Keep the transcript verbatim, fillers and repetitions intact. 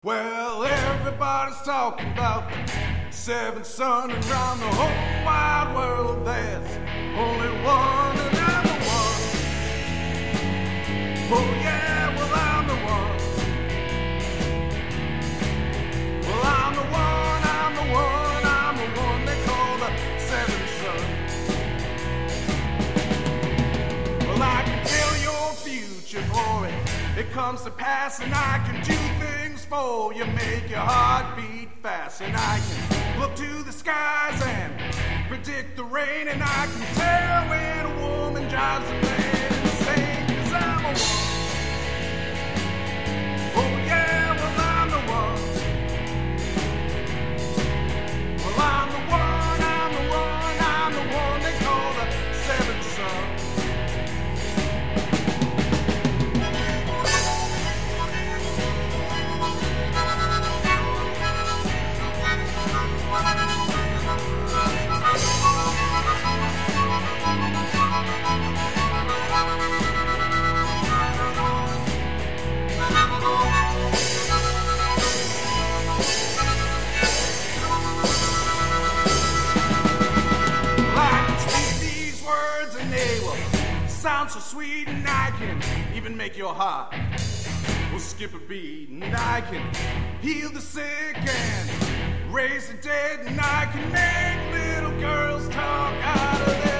Well, everybody's talking about the seventh son, and around the whole wide world there's only one, and I'm the one. Oh yeah, well I'm the one. Well I'm the one, I'm the one, I'm the one they call the seventh son. Well, I can tell your future, boy, it comes to pass, and I can do things for you, make your heart beat fast. And I can look to the skies and predict the rain, and I can tell when a woman drives a man insane, 'cause I'm a woman. Oh yeah, well I'm the one. Well I'm the one, I'm the one, I'm the one they call the seventh son. Sounds so sweet, and I can even make your heart will skip a beat, and I can heal the sick and raise the dead, and I can make little girls talk out of their